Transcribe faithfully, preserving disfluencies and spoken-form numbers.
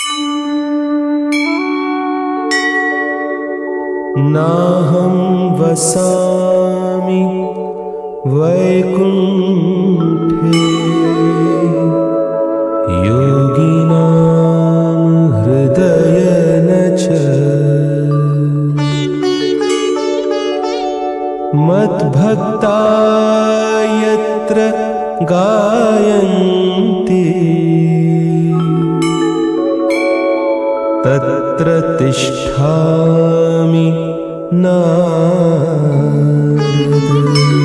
नाहं वसामि वैकुण्ठे योगिनां हृदय न च मद्भक्ता यत्र गायन्ति तत्र तिष्ठामि नारद।